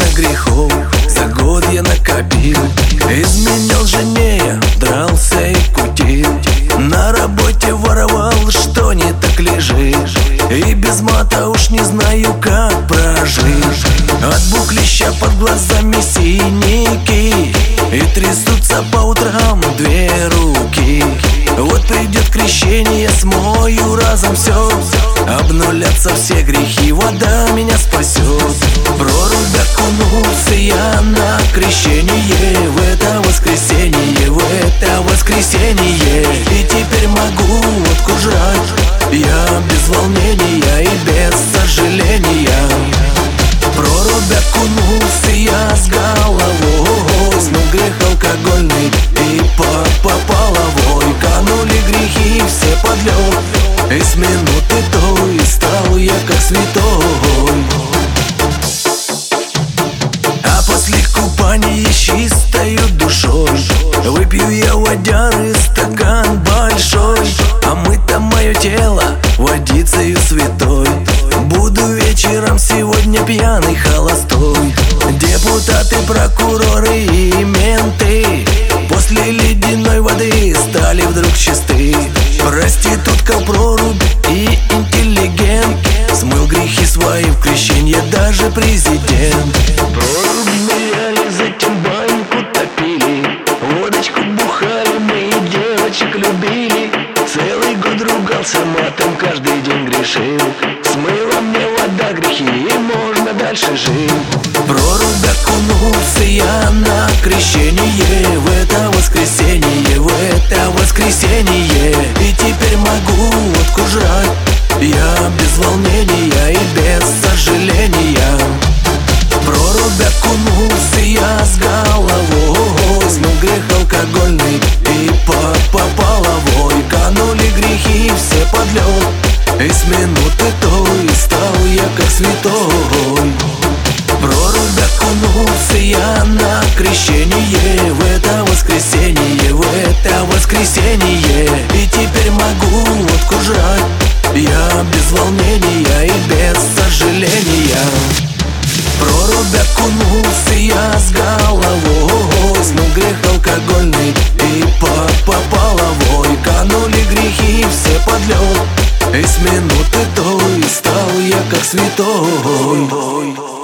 грехов за год я накопил. Изменял жене, дрался и кутил, на работе воровал, что не так лежишь, и без мата уж не знаю, как прожить. От буклища под глазами синяки, и трясутся по утрам две руки. Вот придет крещение, смою разом все, обнулятся все грехи, вода меня спасет. В прорубь окунулся я на крещение, в это воскресенье, в это воскресенье. И теперь могу откужать я без волнения и без сожаления. В прорубь окунулся я с головой, смыл грех алкогольный и по половой. Канули грехи все под лед, и с минуты той стал я как святой. А после купания чистою душой выпью я водяры стакан большой, омыто мое тело водицею святой. Буду вечером сегодня пьяный, холостой. Депутаты, прокуроры и менты после ледяной воды стали вдруг чисты. Проститутка в проруби и интеллигент смыл грехи свои в крещенье, даже президент. Прорубь ныряли, затем баньку топили, водочку бухали, мы и девочек любили. Целый год ругался матом, каждый день грешил, смыла мне вода грехи, и можно дальше жить. В прорубь окунулся я на крещение, в это воскресенье, в это воскресенье. И теперь могу откужать я без волнения и без сожаления. В прорубь окунулся я с головой, смыл грех алкогольный и по половой. Канули грехи все под лед, и с минуты той стал я как святой. В прорубь окунулся я на крещение, в это воскресенье, в это воскресенье. И теперь могу откужать я без волнения и без сожаления. В прорубь окунулся я с головой, смыл грех алкогольный и по половой. Канули грехи все под лед, и с минуты той стал я как святой.